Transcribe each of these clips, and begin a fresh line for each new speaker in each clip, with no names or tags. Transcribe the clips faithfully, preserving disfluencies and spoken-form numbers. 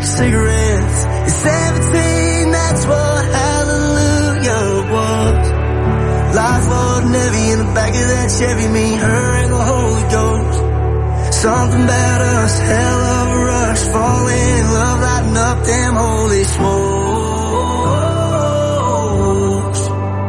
pack of cigarettes. At seventeen, that's what hallelujah was. Life wasn't heavy in the back of that Chevy, me, her, and the Holy Ghost. Something about us, hell of a rush, falling in love, lighting up them holy smokes.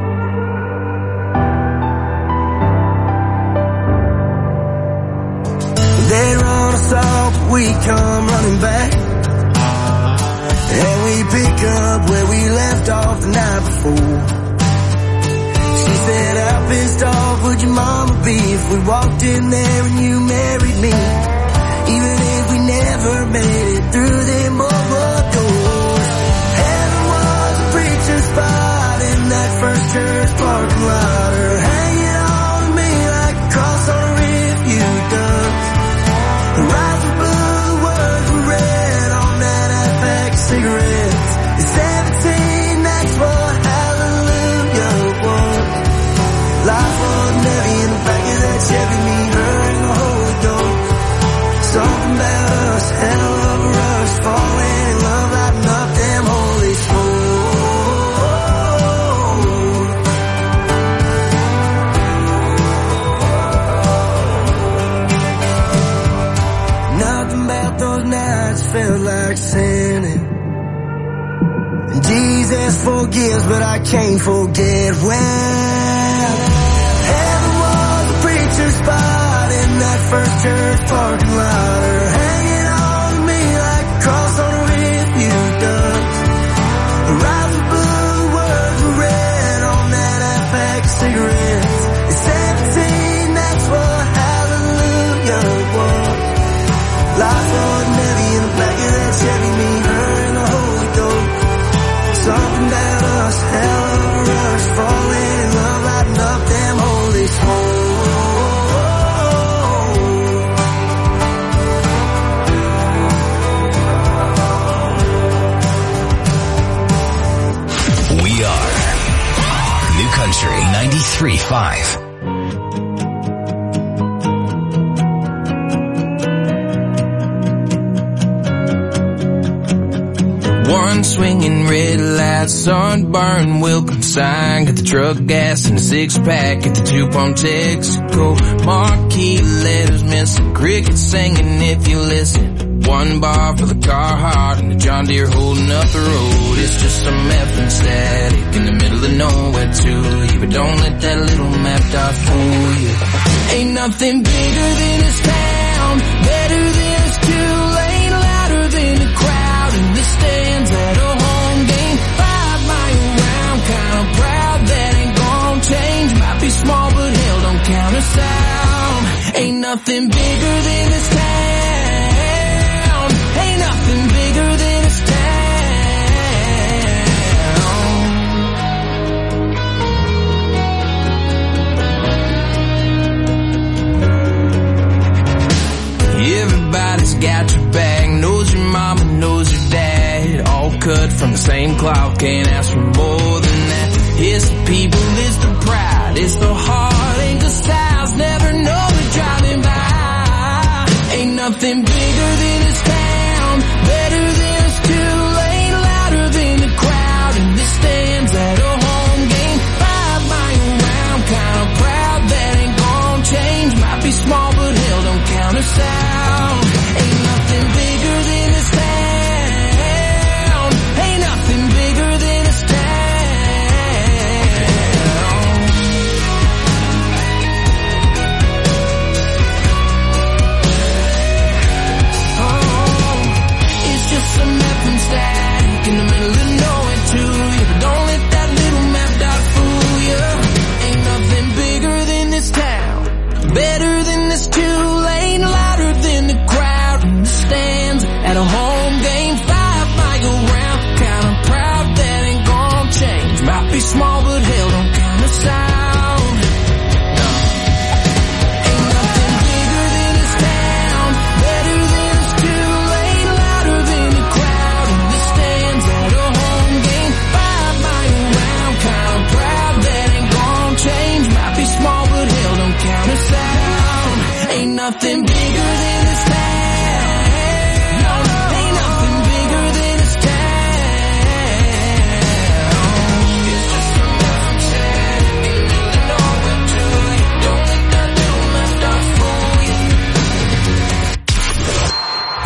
They run us off, but we come running back, and we pick up where we left off the night before. She said, how pissed off would your mama be if we walked in there and you married me? Even if we never made it through them bubble doors. Heaven was a preacher's spot in that first church parking lot, or hanging on to me like a cross on a refugee dust. The rise of blue words were read on that half pack of cigarettes. At seventeen, that's what hallelujah was. Life wasn't heavy in the back of that Chevy, me, her, and the Holy Ghost. Something about us, hell of a rush, falling in love, lighting up them holy smokes. Nothing about those nights felt like sinning. And Jesus forgives, but I can't forget when heaven was a preacher's spot in that first church parking lot, or hanging on to me like a cross on a refugee dust. The rise of blue words were read on that half pack of cigarettes. At seventeen, that's what hallelujah was. Life wasn't heavy in the back of that Chevy, me, her, and the Holy Ghost. Something about us, hell of a rush, falling in love, lighting up them holy smokes.
We are New Country ninety-three point five.
One swinging red light, sunburn, welcome sign. Got the truck gas and a six pack at the two pump Texaco. Marquee letters missing, crickets singing if you listen. One bar for the Carhartt and the John Deere holding up the road. It's just some effing static in the middle of nowhere to you, but don't let that little map dot fool you. Ain't nothing bigger than this town, better than this two-lane, louder than the crowd in the stands at a home game. Five mile round, kinda proud that ain't gonna change. Might be small, but hell, don't count us out. Ain't nothing bigger than this town. Ain't nothing bigger than this town. Everybody's got your back, knows your mama, knows your dad. All cut from the same cloth, can't ask for more than that. It's the people, it's the pride, it's the heart, ain't the styles, never know they're driving by. Ain't nothing bigger than this town, better than this two-lane, louder than the crowd in the stands at a home game. Five mile round, kinda proud that ain't gonna change. Might be small, but hell, don't count us out. Ain't nothing bigger than this town. Ain't nothing bigger than this town. Oh,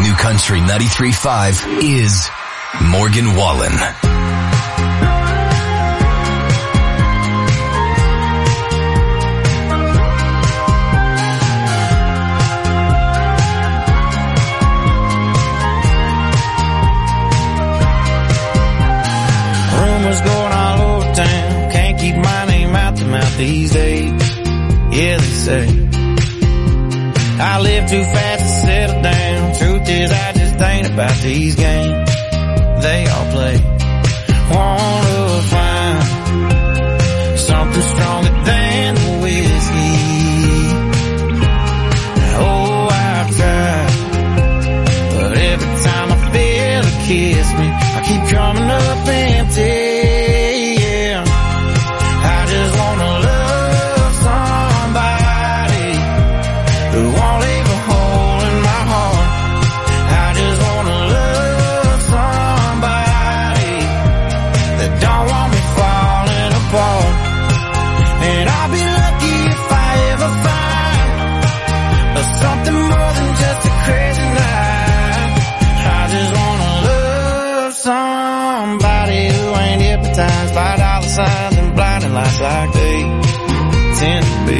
New Country ninety-three point five is Morgan Wallen.
Rumors going all over town, can't keep my name out the mouth these days. Yeah, they say I live too fast to settle down. Truth is, I just ain't about these games they all play. Wanna find something stronger than the whiskey. Oh, I try, but every time I feel a kiss me, I keep coming up empty. Yeah, I just wanna love somebody who won't leave a hole in my heart. I just wanna love somebody that don't want me falling apart. And I'll be lucky if I ever find something more than just a crazy night. I just wanna love somebody who ain't hypnotized by dollar signs and blinding lights like they tend to be.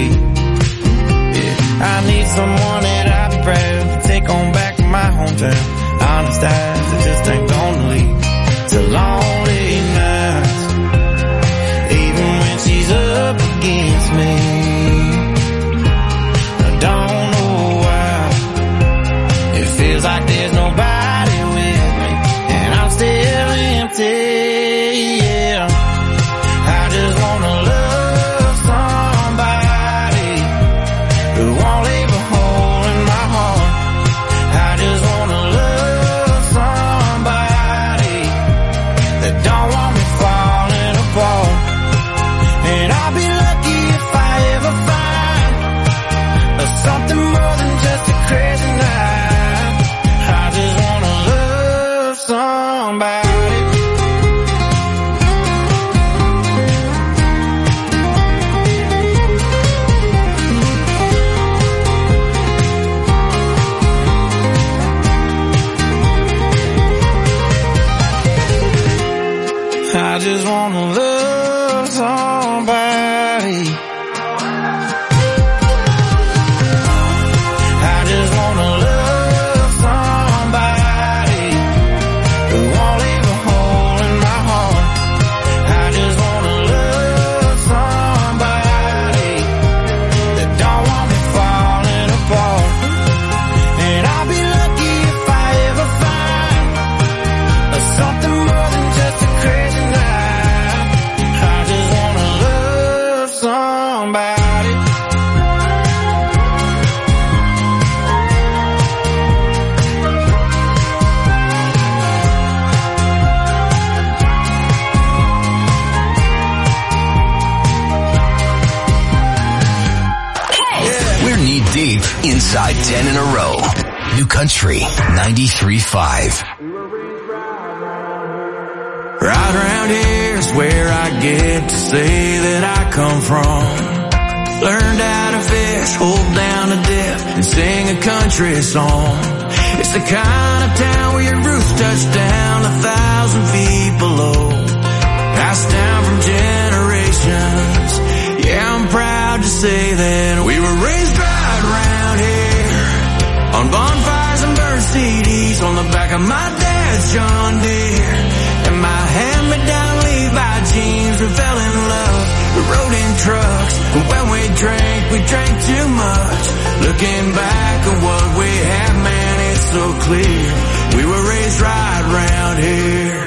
I need someone that I'd be proud to take on back to my hometown. Honest eyes that just ain't gonna lead to lonely nights, even when she's up against me. I don't know why it feels like there's nobody with me, and I'm still empty. Yeah, I just wanna love somebody who won't leave a hole in my heart. I just wanna love somebody that don't want me falling apart. And I'll be lucky if I ever find something more than just a crazy night. I just wanna love somebody. I just wanna love somebody. I just wanna love somebody who won't leave a hole in my heart. I just wanna love somebody that don't want me falling apart. And I'll be lucky if I ever find something more than just a crazy night. I just wanna love somebody.
We're knee deep inside ten in a row. New Country ninety-three point five.
Right around here is where I get to say that I come from. Learned how to fish, hold down a dip, and sing a country song. It's the kind of town where your roots touch down a thousand feet below. Passed down from generations. Yeah, I'm proud to say that we were raised right around here, on bonfires and burnt C Ds, on the back of my dad's John Deere, and my hand-me-down Levi jeans. We fell in love, we rode in trucks, but when we drank, we drank too much. Looking back at what we had, man, it's so clear. We were raised right around here.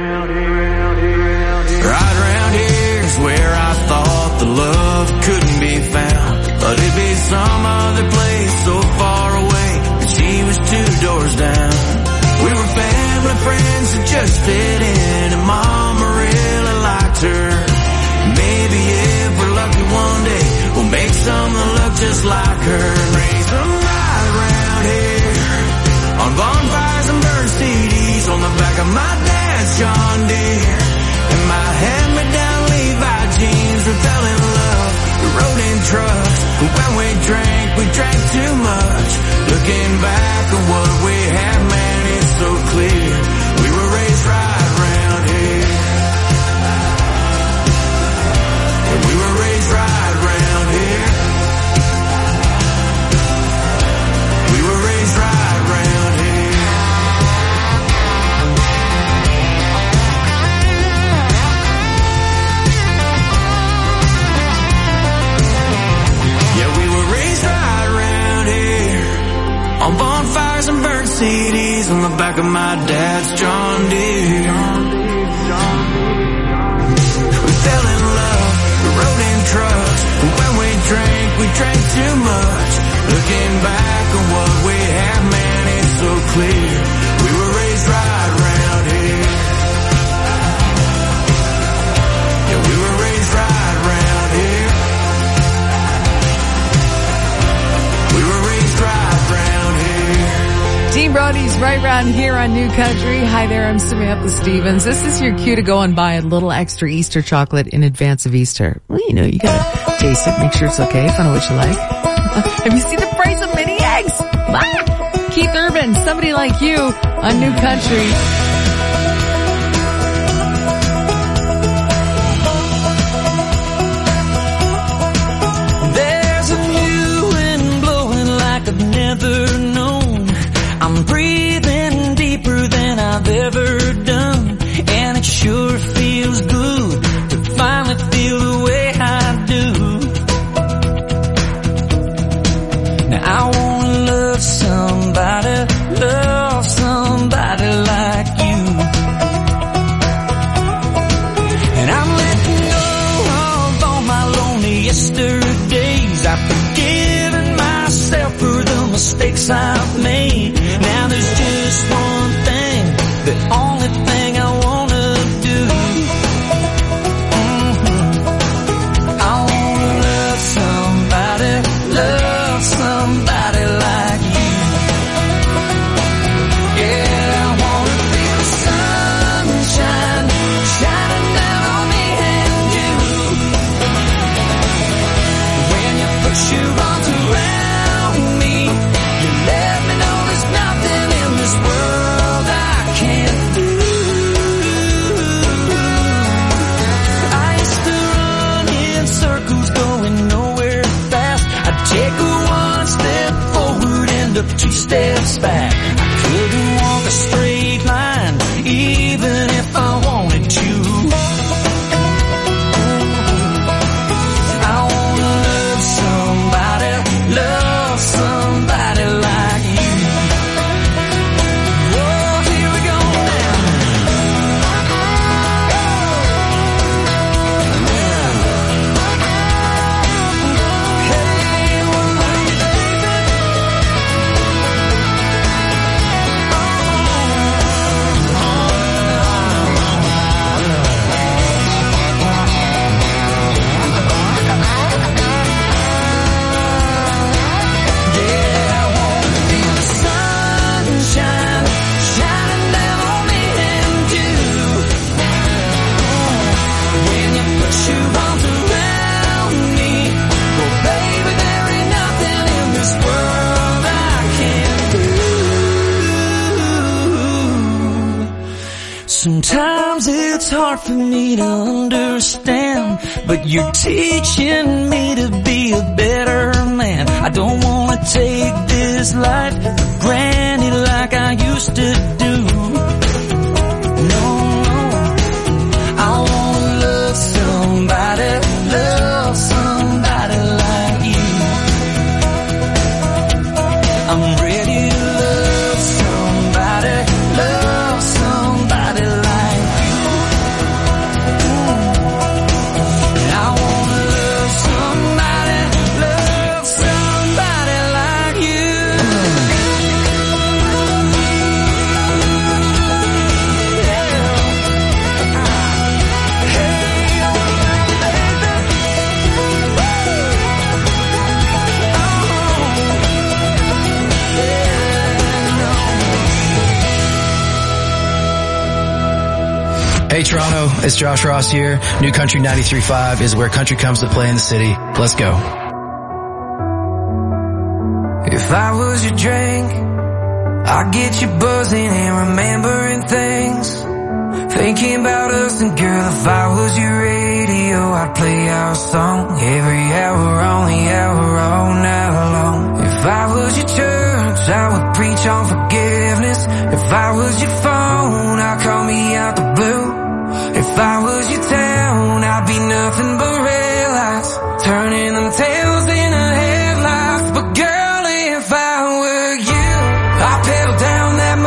Right around here is where I thought the love couldn't be found, but it'd be some other place so far away, and she was two doors down. We were family friends that just fit in, and Mama really liked her. Maybe if we're lucky one day, we'll make some that look just like her. Raise them right around here, on bonfires and burnt C Ds, on the back of my dad's John Deere, and my hand-me-down Levi jeans. We fell in love, we rode in trucks, and when we drank, we drank too much. Looking back at what we had, man,
C Ds on the back of my dad's John Deere. We fell in love, we rode in trucks, and when we drank, we drank too much. Looking back on what we have, man, it's so clear. We were raised right around here. Yeah, we were raised right around here. We were raised right around here.
Dean Brody's right around here on New Country. Hi there, I'm Samantha Stevens. This is your cue to go and buy a little extra Easter chocolate in advance of Easter. Well, you know, you gotta taste it, make sure it's okay, find out what you like. Have you seen the price of mini eggs? Ah! Keith Urban, Somebody Like You on New Country.
There's a new wind blowing like I've never known. I'm breathing deeper than I've ever done, and it sure feels good to finally feel the way I do. Now I wanna love somebody, love somebody like you. And I'm letting go of all my lonely yesterdays. I've forgiven myself for the mistakes I've made. Now there's just one thing, the only thing I wanna do. Mm-hmm. I wanna love somebody, love somebody like you. Yeah, I wanna feel the sunshine shining down on me and you. When you put your arms around me, you let me know there's nothing in this world I can't do. I used to run in circles going nowhere fast. I'd take a one step forward, end up two steps back. I couldn't walk a straight line, even if I wanted to. I wanna love somebody, love somebody like you. Oh, here we go now. Hey, well, yeah, I wanna feel the sunshine shining down on me and you. When you put your arms around me, well, baby, there ain't nothing in this world I can't do. Sometimes it's hard for me to understand, but you're teaching me to be a better man. I don't wanna take this life for granted like I used to do. No, no, I wanna love somebody, love somebody like you. I'm ready to love somebody, love somebody like you. And I wanna love somebody, love somebody like you.
Hey Toronto, it's Josh Ross here. New Country ninety-three point five is where country comes to play in the city. Let's go.
If I was your drink, I'd get you buzzing and remembering things. Thinking about us, and girl, if I was your radio, I'd play our song every hour on the hour all night long. If I was your church, I would preach on forgiveness. If I was your phone, I'd call me out the blue. If I was your town, I'd be nothing but red lights, turning them tails into headlights. But girl, if I were you, I'd pedal down that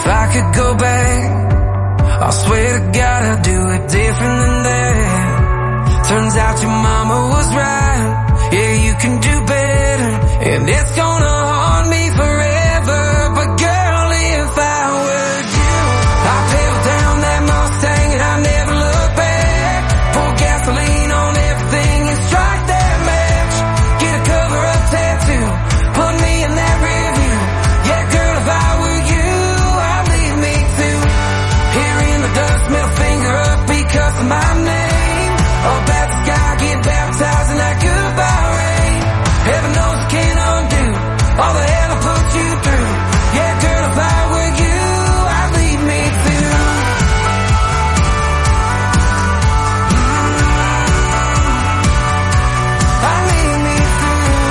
I could go back, I swear to God I'd do it different than that. Turns out your mama was right, yeah, you can do better, and it's gonna haunt me forever. But girl, if I were you, I'd pedal down that Mustang and I'd never look back. Pour gasoline on everything and strike that match. Get a cover-up tattoo, put me in that rear view. Yeah, girl, if I were you, I'd leave me too. Here in the dust, middle finger up because of my name. Up at the sky, get baptized in that goodbye rain. Heaven knows I can't undo all the hell I put you through. Yeah, girl, if I were you, I'd leave me too. I'd leave me too.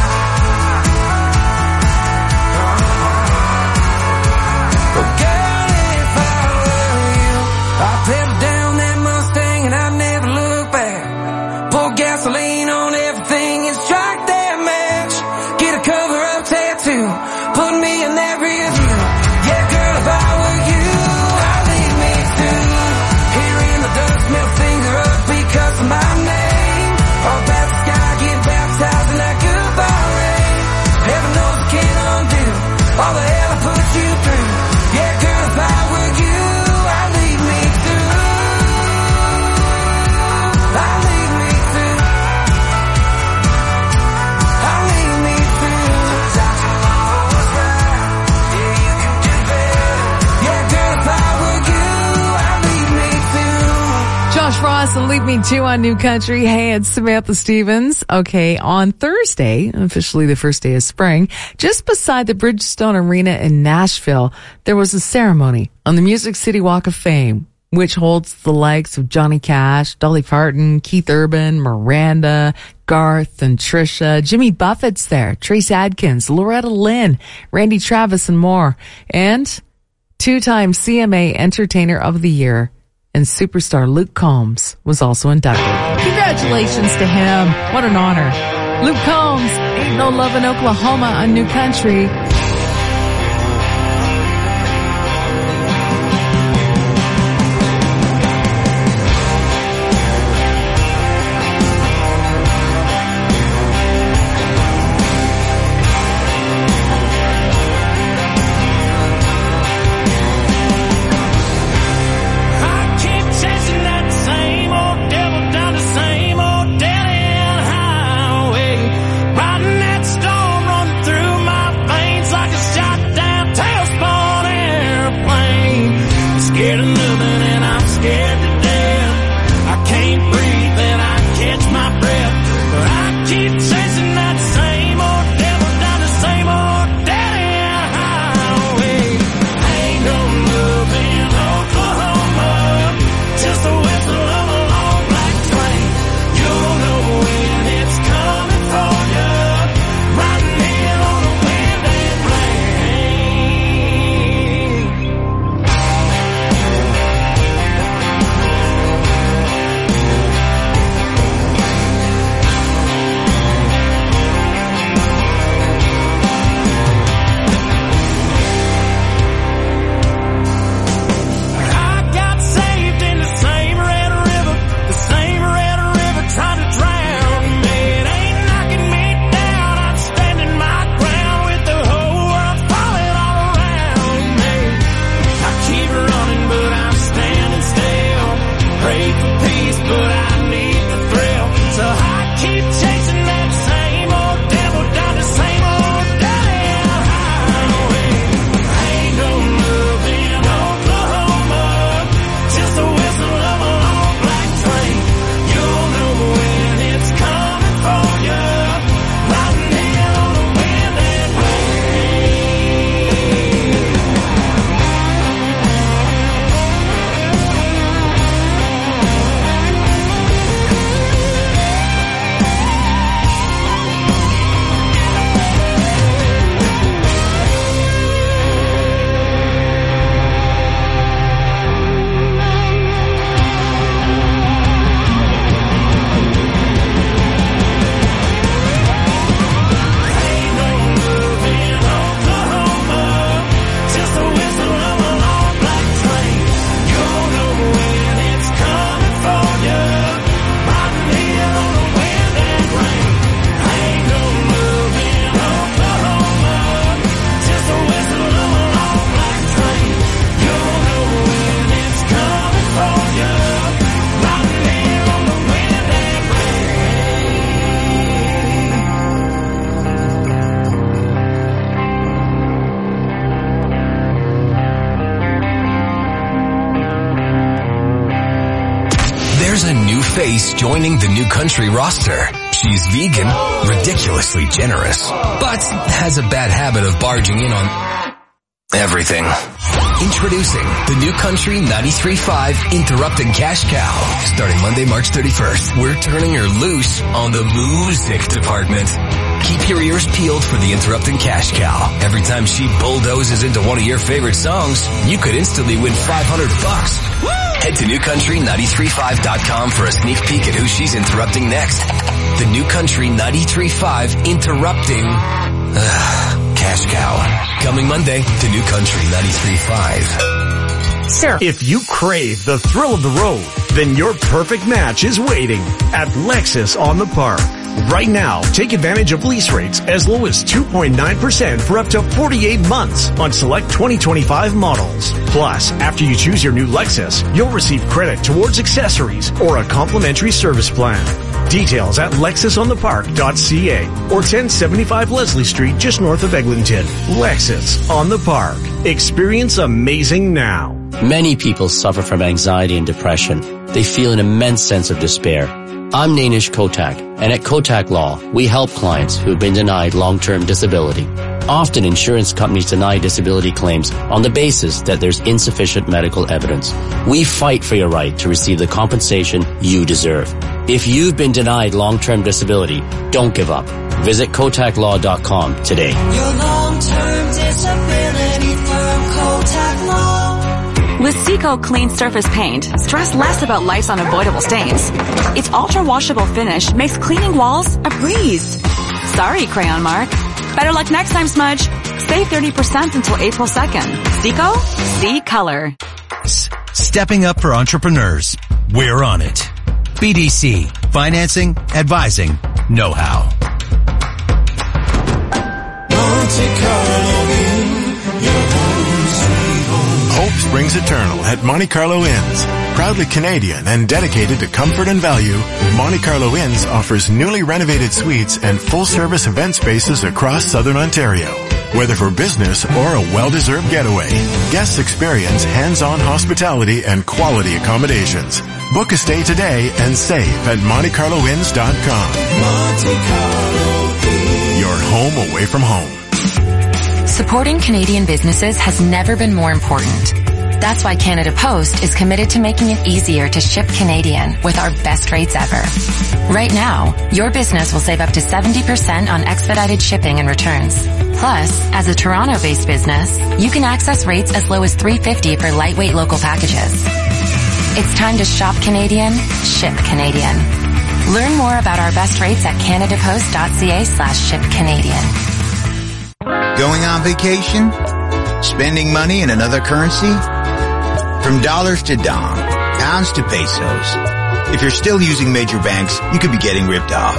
But girl, if I were you, I'd pedal down that Mustang and I'd never look back. Pour gasoline on everything and strike that match. Get a cover-up tattoo, put me in that rear view. Yeah, girl, if I were you, I'd leave me too. Here in the dust, middle finger up because of my name. Up at the sky, get baptized in that goodbye rain. Heaven knows I can't undo all the hell I put you through. Yeah, girl, if I were you, I'd leave me too. I'd leave me too. I'd leave me too. Turns out your mama was right, yeah, you can do better. Yeah, girl, if I were you, I'd leave me too.
Josh Ross and Leave Me Too on New Country. Hey, it's Samantha Stevens. Okay, on Thursday, officially the first day of spring, just beside the Bridgestone Arena in Nashville, there was a ceremony on the Music City Walk of Fame, which holds the likes of Johnny Cash, Dolly Parton, Keith Urban, Miranda, Garth and Trisha. Jimmy Buffett's there, Trace Adkins, Loretta Lynn, Randy Travis, and more. And two-time C M A Entertainer of the Year and superstar Luke Combs was also inducted. Congratulations to him. What an honor. Luke Combs, Ain't No Love in Oklahoma on New Country.
I keep chasing that same old devil down the same old dead-end highway, riding that storm running through my veins.
a new face joining the New Country roster. She's vegan, ridiculously generous, but has a bad habit of barging in on everything. Introducing the New Country ninety-three point five Interrupting Cash Cow. Starting Monday, March thirty-first, we're turning her loose on the music department. Keep your ears peeled for the Interrupting Cash Cow. Every time she bulldozes into one of your favorite songs, you could instantly win five hundred bucks. Head to new country ninety-three point five dot com for a sneak peek at who she's interrupting next. The New Country ninety-three point five Interrupting uh, Cash Cow. Coming Monday to New Country ninety-three point five.
Sir.
If you crave the thrill of the road, then your perfect match is waiting at Lexus on the Park. Right now, take advantage of lease rates as low as two point nine percent for up to forty-eight months on select twenty twenty-five models. Plus, after you choose your new Lexus, you'll receive credit towards accessories or a complimentary service plan. Details at lexus on the park dot c a or ten seventy-five Leslie Street just north of Eglinton. Lexus on the Park. Experience amazing now.
Many people suffer from anxiety and depression. They feel an immense sense of despair. I'm Nainish Kotak, and at Kotak Law, we help clients who've been denied long-term disability. Often insurance companies deny disability claims on the basis that there's insufficient medical evidence. We fight for your right to receive the compensation you deserve. If you've been denied long-term disability, don't give up. Visit kotak law dot com today.
Your long-term disability firm, Kotak Law. With Seco Clean Surface Paint, stress less about life's unavoidable stains. Its ultra-washable finish makes cleaning walls a breeze. Sorry, Crayon Mark. Better luck next time, Smudge. Save thirty percent until April second. Seco? See color.
Stepping up for entrepreneurs. We're on it. B D C. Financing, advising, know-how.
Monte Carlo Inn, your home sweet home.
Hope springs eternal at Monte Carlo Inns. Proudly Canadian and dedicated to comfort and value, Monte Carlo Inns offers newly renovated suites and full-service event spaces across southern Ontario. Whether for business or a well-deserved getaway, guests experience hands-on hospitality and quality accommodations. Book a stay today and save at monte carlo inns dot com.
Monte Carlo Inn.
Your home away from home.
Supporting Canadian businesses has never been more important. That's why Canada Post is committed to making it easier to ship Canadian with our best rates ever. Right now, your business will save up to seventy percent on expedited shipping and returns. Plus, as a Toronto-based business, you can access rates as low as three dollars and fifty cents for lightweight local packages. It's time to shop Canadian, ship Canadian. Learn more about our best rates at canadapost dot c a slash ship Canadian.
Going on vacation? Spending money in another currency? From dollars to dong, pounds to pesos. If you're still using major banks, you could be getting ripped off.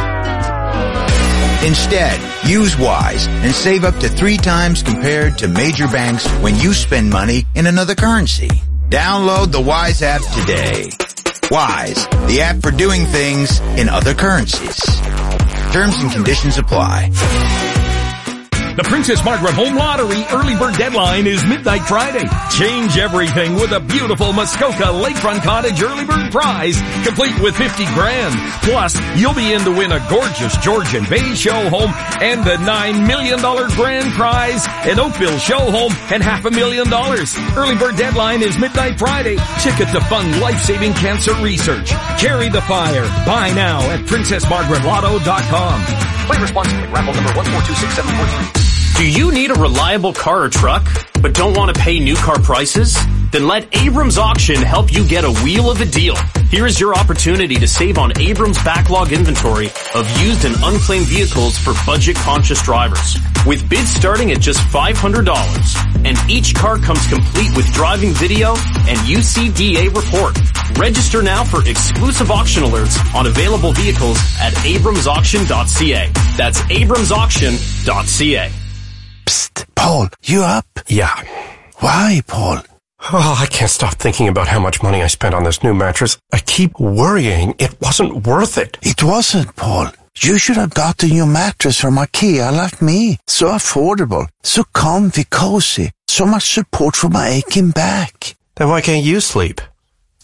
Instead, use Wise and save up to three times compared to major banks when you spend money in another currency. Download the Wise app today. Wise, the app for doing things in other currencies. Terms and conditions apply.
The Princess Margaret Home Lottery early bird deadline is midnight Friday. Change everything with a beautiful Muskoka Lakefront Cottage early bird prize, complete with fifty grand. Plus, you'll be in to win a gorgeous Georgian Bay show home and the nine million dollars grand prize, an Oakville show home, and half a million dollars. Early bird deadline is midnight Friday. Ticket to fund life-saving cancer research. Carry the fire. Buy now at princess margaret lotto dot com. Play responsibly. Raffle number one four two six seven four three.
Do you need a reliable car or truck, but don't want to pay new car prices? Then let Abrams Auction help you get a wheel of a deal. Here is your opportunity to save on Abrams' backlog inventory of used and unclaimed vehicles for budget-conscious drivers. With bids starting at just five hundred dollars, and each car comes complete with driving video and U C D A report. Register now for exclusive auction alerts on available vehicles at abrams auction dot c a. That's abrams auction dot c a.
Psst, Paul, you up?
Yeah.
Why, Paul?
Oh, I can't stop thinking about how much money I spent on this new mattress. I keep worrying it wasn't worth it.
It wasn't, Paul. You should have got a new mattress from IKEA like me. So affordable, so comfy, cozy, so much support for my aching back.
Then why can't you sleep?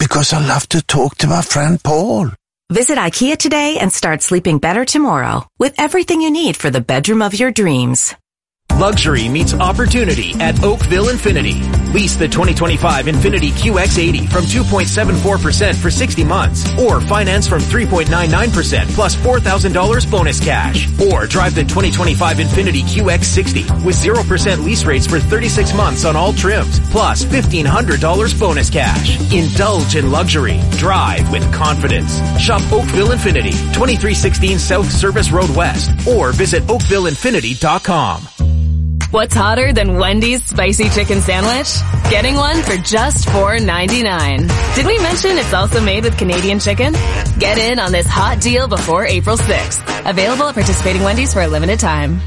Because I love to talk to my friend Paul.
Visit IKEA today and start sleeping better tomorrow with everything you need for the bedroom of your dreams.
Luxury meets opportunity at Oakville Infinity. Lease the twenty twenty-five Infiniti Q X eighty from two point seven four percent for sixty months, or finance from three point nine nine percent plus four thousand dollars bonus cash. Or drive the twenty twenty-five Infiniti Q X sixty with zero percent lease rates for thirty-six months on all trims, plus fifteen hundred dollars bonus cash. Indulge in luxury. Drive with confidence. Shop Oakville Infinity, twenty-three sixteen South Service Road West, or visit oakville infinity dot com.
What's hotter than Wendy's spicy chicken sandwich? Getting one for just four ninety-nine. Did we mention it's also made with Canadian chicken? Get in on this hot deal before April sixth. Available at participating Wendy's for a limited time.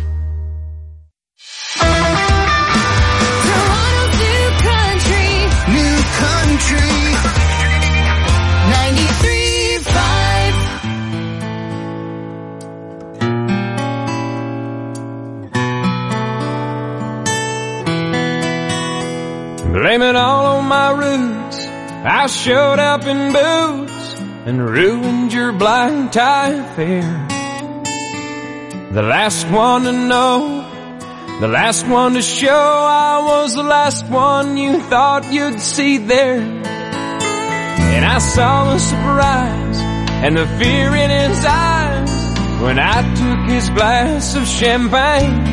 Toronto's new country, new country, ninety-three point five.
Blame it all on my roots. I showed up in boots and ruined your blind tie affair. The last one to know, the last one to show, I was the last one you thought you'd see there. And I saw the surprise and the fear in his eyes when I took his glass of champagne.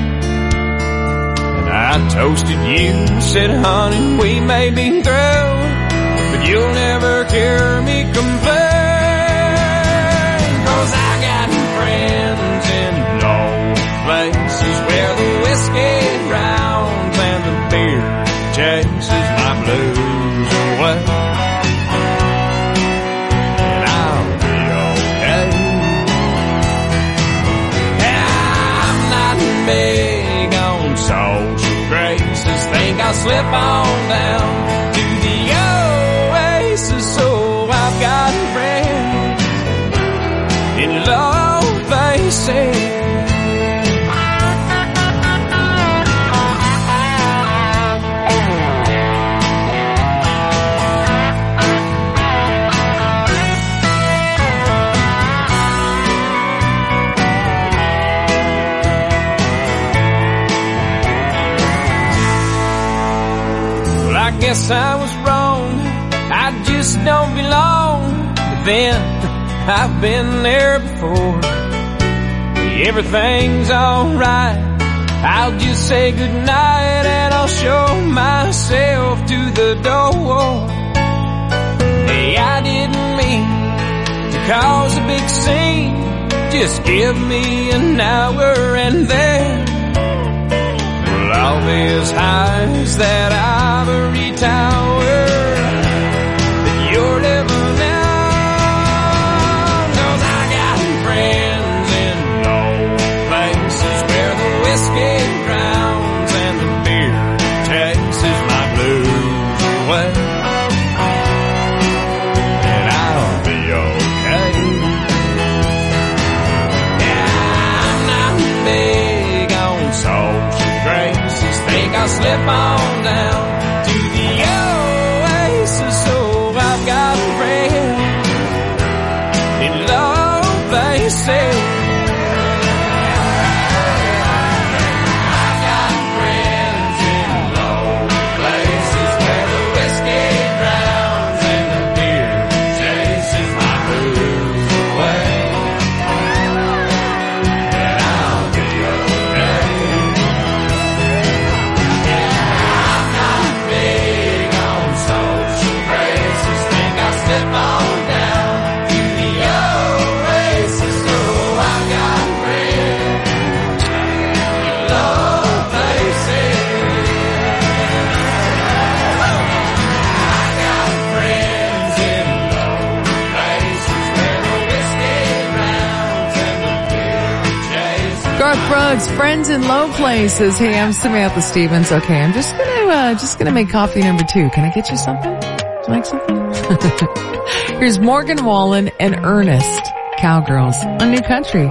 I toasted you, said, honey, we may be through, but you'll never hear me complain. Cause I got friends in low places where the whiskey rounds and the beer chases my blues away. And I'll be okay. I'm not big on social graces, think I'll slip on down to the oasis. So I've got friends in low places. I guess I was wrong, I just don't belong. But then, I've been there before. Everything's alright, I'll just say goodnight and I'll show myself to the door. Hey, I didn't mean to cause a big scene, just give me an hour and then I'll be as high as that ivory tower that you're living on. Cause I got friends in low places where the whiskey drowns and the beer chases my blues away. And I'll be okay. Yeah, I'm not big on social graces, think I'll slip on down to the oasis. So I've got friends in low places. I've got friends in low places where the whiskey drowns and the beer chases my blues away. And I'll be okay. Slip on down to the oasis. So I've got friends in low places. I got friends in low places where the whiskey rounds and the beer chases.
Garth Brooks, Friends in Low Places. Hey, I'm Samantha Stevens. Okay, I'm just gonna, uh, just gonna make coffee number two. Can I get you something? Would you like something? Here's Morgan Wallen and Ernest, Cowgirls on New Country.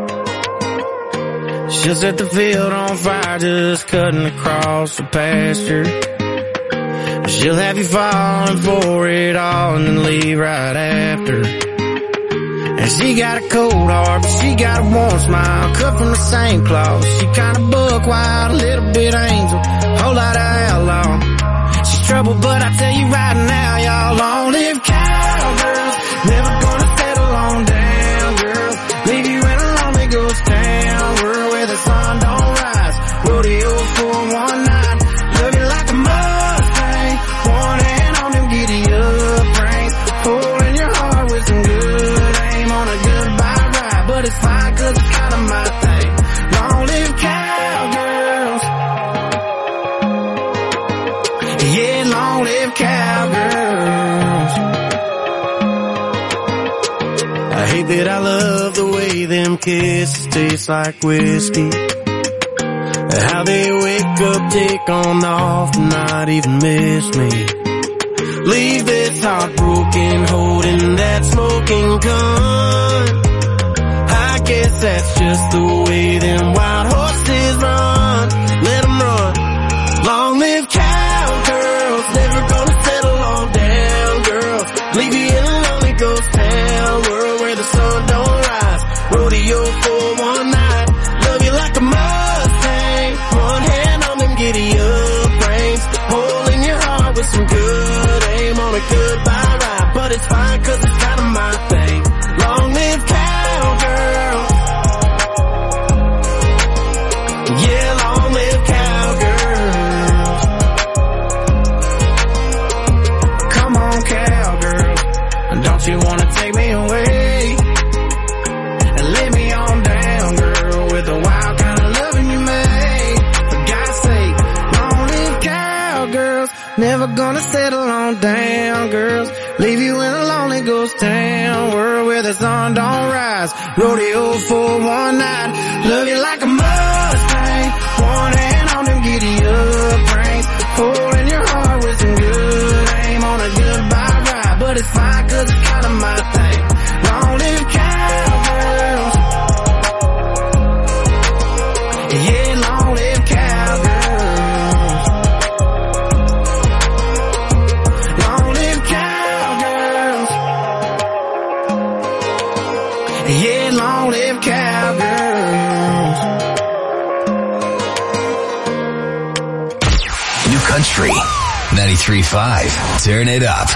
She'll set the field on fire, just cutting across the pasture. She'll have you falling for it all and then leave right after. And she got a cold heart, but she got a warm smile, cut from the same cloth. She kinda buck wild, a little bit angel, whole lot of outlaw. She's trouble, but I tell you right now, y'all, long live cowgirls. Never gonna settle on down, girl. Leave you in a lonely ghost town, world where the sun don't rise. Rodeo for one night, love you like a Mustang. One hand on them giddy up reins, pulling your heart with some good aim on a goodbye ride. But it's fine, cause it's kinda my thing. Long live cowgirls. Yeah, long live cowgirls. I hate that I love the way them kisses taste like whiskey. How they wake up, take on off, not even miss me. Leave this heartbroken, holding that smoking gun. I guess that's just the way them wild horses run. Let them run. Long live cowgirls, never gonna settle on down, girls. Leave you in a lonely ghost town, world where the sun don't rise. Rodeo for one night, love you like a Mustang. One hand on them giddy up reins, holding your heart with some good aim on a goodbye ride. But it's fine, cause it's kinda my thing. Long live cowgirls. Yeah, long live cowgirls. Come on, cowgirls, don't you wanna take me away and lay me on down, girl, with the wild kind of loving you made. For God's sake, long live cowgirls. Never gonna settle on down, girls. Leave you in a lonely ghost town, world where the sun don't rise. Rodeo for one night, love you like a Mustang. One hand on them giddy up reins, holding your heart with some good aim on a goodbye ride. But it's fine, cause it's kinda my thing. Long live cowgirls. Yeah, long live cowgirls. Long live cowgirls. Yeah, long live cowgirls.
New Country ninety-three point five. Turn it up.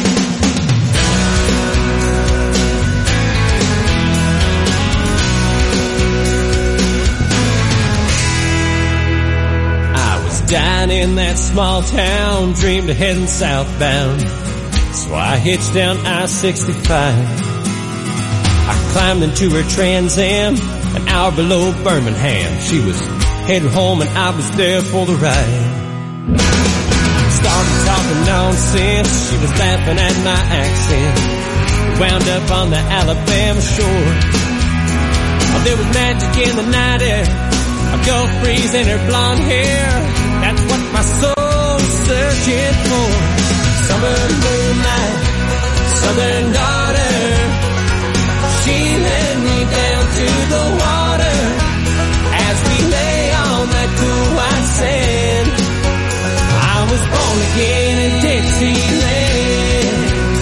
Down in that small town, dreamed of heading southbound. So I hitched down I sixty-five. I climbed into her Trans Am, an hour below Birmingham. She was heading home and I was there for the ride. Started talking nonsense, she was laughing at my accent. Wound up on the Alabama shore. Oh, there was magic in the night air, a Gulf breeze in her blonde hair. That's what my soul's searching for. Summer moonlight, southern daughter. She led me down to the water as we lay on that cool white sand. I was born again in Dixieland.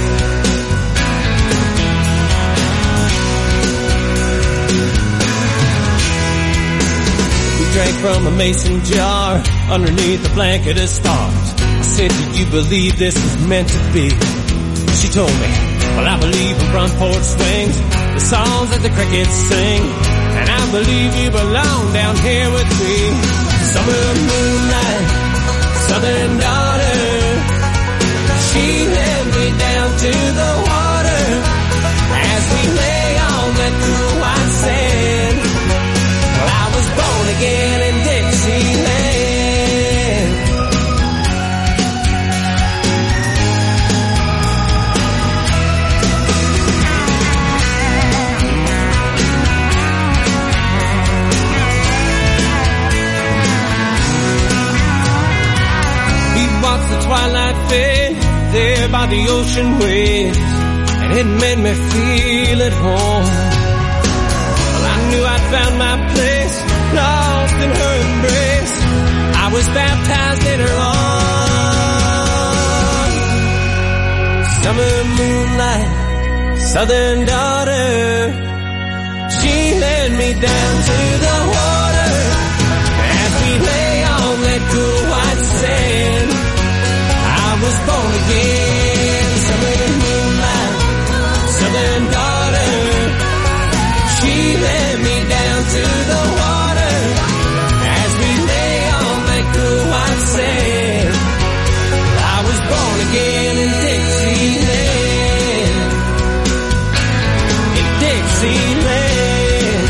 We drank from a mason jar underneath a blanket of stars. I said, do you believe this was meant to be? She told me, well, I believe in front porch swings, the songs that the crickets sing, and I believe you belong down here with me. Summer moonlight, southern daughter. She led me down to the water as we lay on that cool white sand. Well, I was born again in Dixieland. The twilight fade there by the ocean waves, and it made me feel at home. Well, I knew I'd found my place, lost in her embrace. I was baptized in her arms. summer moonlight, southern daughter. She led me down to the water as we lay on that cool white sand. I was born again, summer moonlight, southern daughter. She led me down to the water as we lay on that cool white sand. I was born again in Dixieland, in Dixieland,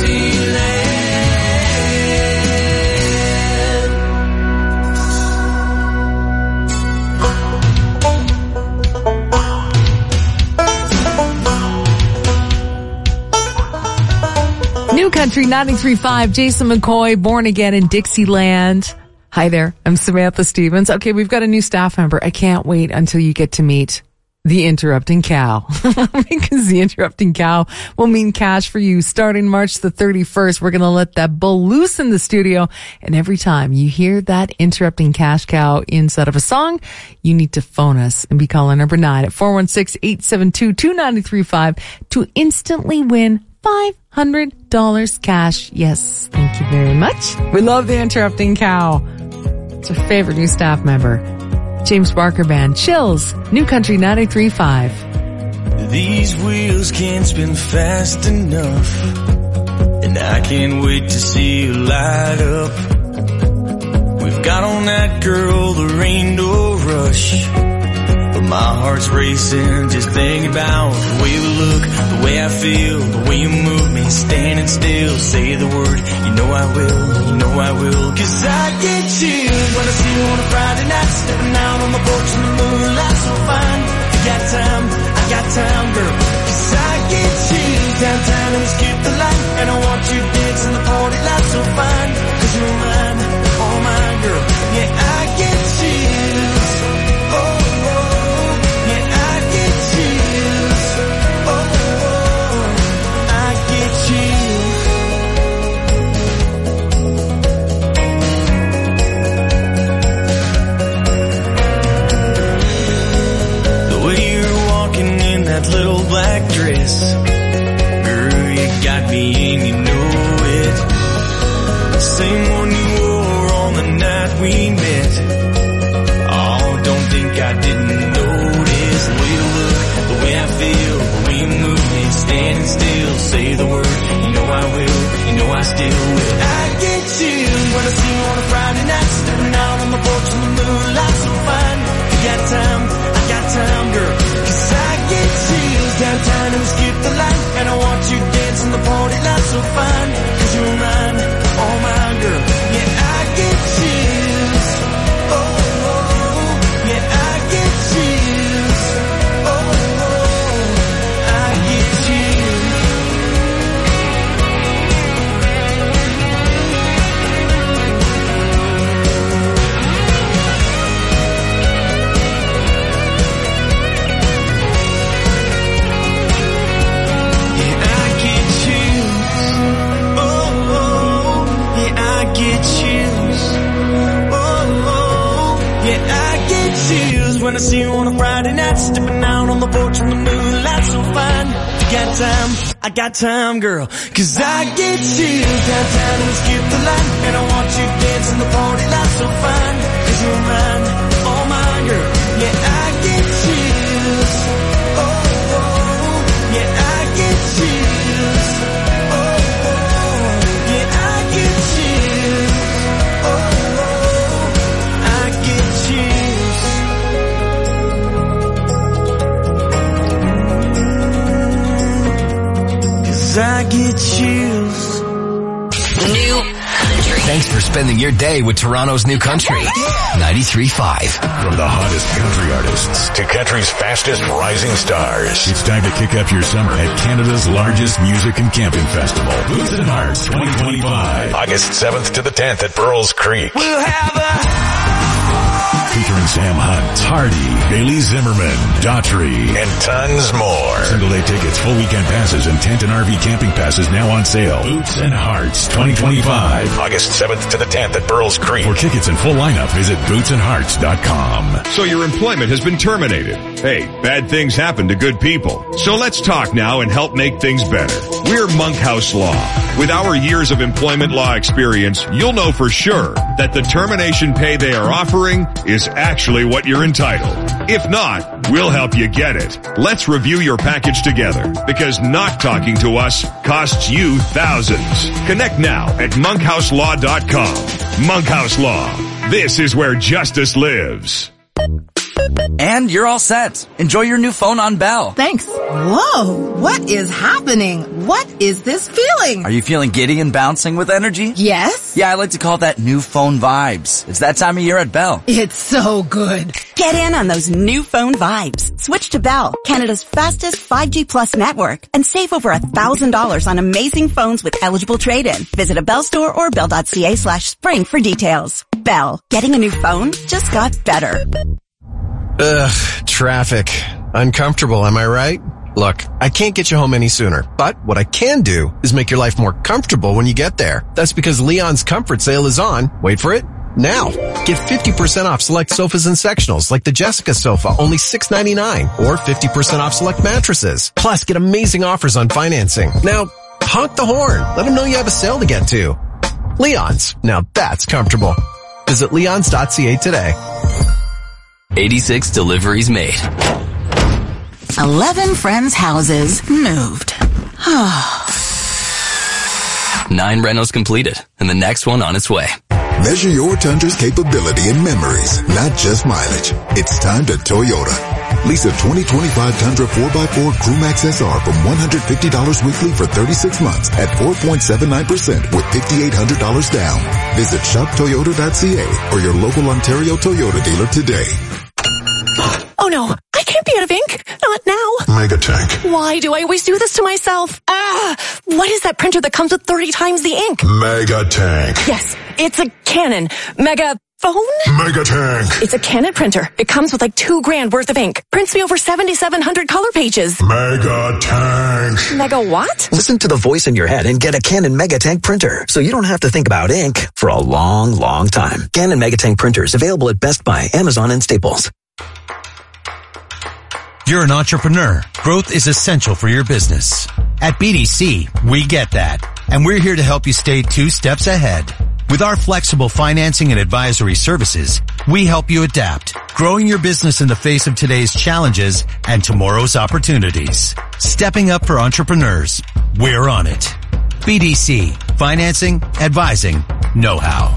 Dixieland.
New Country ninety-three point five, Jason McCoy, Born Again in Dixieland. Hi there, I'm Samantha Stevens. Okay, we've got a new staff member. I can't wait until you get to meet the Interrupting Cow. Because the Interrupting Cow will mean cash for you starting March the thirty-first. We're going to let that bull loose in the studio. And every time you hear that Interrupting Cash Cow inside of a song, you need to phone us and be caller number nine at four one six, eight seven two, two nine three five to instantly win five hundred dollars cash. Yes, thank you very much. We love the Interrupting Cow. It's our favorite new staff member. James Barker Band, Chills, New Country ninety-three point five.
These wheels can't spin fast enough, and I can't wait to see you light up. We've got on that girl, the rain door rush, but my heart's racing just thinking about the way we look, the way I feel, the way you move me, standing still. Say the word, you know I will, you know I will. Cause I get chills when I see you on a Friday night, stepping out on the porch in the moonlight so fine. I got time, I got time, girl. Cause I get chills downtown and we skip the light, and I want you dancing the party light so fine. Cause you're mine, all mine, girl. Yeah, I get chills. Oh, little black dress, girl, you got me and you know it. Same one you wore on the night we met. Oh, don't think I didn't notice the way you look, the way I feel, the way you move me, standing still. Say the word, you know I will, you know I still will. I get chills when I see you on a Friday night, stepping out on the porch in the moonlight so fine. You got time, I got time, girl. Cause I get chills downtown and we skip the light, and I want you dancing the party light so fine. Cause you're mine, all mine, girl. Yeah, I get chills. Oh, oh, oh. Yeah, I get chills. Oh, oh, oh. I get chills. When I see you on a Friday night, stepping out on the porch in the moonlight so fine. You got time, I got time, girl. Cause I get chills downtown and we skip the line, and I want you dancing the party light so fine. Cause you're mine, all mine, girl. Yeah, I get chills. Oh, oh, yeah, I get chills. Oh, oh, yeah, I get chills. Oh, oh, I get chills. I get chills.
New Country. Thanks for spending your day with Toronto's New Country. ninety-three point five.
From the hottest country artists to country's fastest rising stars. It's time to kick up your summer at Canada's largest music and camping festival. Boots and Hearts twenty twenty-five. August seventh to the tenth at Burles Creek.
We'll have a
Featuring Sam Hunt, Hardy, Bailey Zimmerman, Daughtry, and tons more. Single day tickets, full weekend passes, and tent and R V camping passes now on sale. Boots and Hearts twenty twenty-five. August seventh to the tenth at Burles Creek. For tickets and full lineup, visit boots and hearts dot com.
So your employment has been terminated. Hey, bad things happen to good people. So let's talk now and help make things better. We're Monkhouse Law. With our years of employment law experience, you'll know for sure that the termination pay they are offering is actually what you're entitled. If not, we'll help you get it. Let's review your package together, because not talking to us costs you thousands. Connect now at monkhouse law dot com. Monkhouse Law. This is where justice lives.
And you're all set. Enjoy your new phone on Bell.
Thanks. Whoa, what is happening? What is this feeling?
Are you feeling giddy and bouncing with energy?
Yes.
Yeah, I like to call that new phone vibes. It's that time of year at Bell.
It's so good.
Get in on those new phone vibes. Switch to Bell, Canada's fastest five G plus network, and save over a thousand dollars on amazing phones with eligible trade-in. Visit a Bell store or bell.ca slash spring for details. Bell, getting a new phone just got better.
Ugh, traffic. Uncomfortable, am I right? Look, I can't get you home any sooner, but what I can do is make your life more comfortable when you get there. That's because Leon's Comfort Sale is on. Wait for it. Now, get fifty percent off select sofas and sectionals like the Jessica sofa, only six ninety-nine, or fifty percent off select mattresses. Plus, get amazing offers on financing. Now, honk the horn. Let them know you have a sale to get to. Leon's. Now that's comfortable. Visit leons dot c a today.
eighty-six deliveries made.
Eleven friends' houses moved.
Nine rentals completed, and the next one on its way.
Measure your Tundra's capability in memories, not just mileage. It's time to Toyota. Lease a twenty twenty-five Tundra four by four Crewmax S R from one hundred fifty dollars weekly for thirty-six months at four point seven nine percent with five thousand eight hundred dollars down. Visit shop toyota dot c a or your local Ontario Toyota dealer today.
Oh no, I can't be out of ink. Not now.
Megatank.
Why do I always do this to myself? Ah, what is that printer that comes with thirty times the ink?
Megatank.
Yes, it's a Canon. Mega phone?
Megatank.
It's a Canon printer. It comes with like two grand worth of ink. Prints me over seventy-seven hundred color pages.
Megatank.
Mega what?
Listen to the voice in your head and get a Canon Megatank printer, so you don't have to think about ink for a long, long time. Canon Megatank printers available at Best Buy, Amazon, and Staples.
You're an entrepreneur. Growth is essential for your business. At B D C, we get that. And we're here to help you stay two steps ahead. With our flexible financing and advisory services, we help you adapt, growing your business in the face of today's challenges and tomorrow's opportunities. Stepping up for entrepreneurs. We're on it. B D C. Financing, advising, know-how.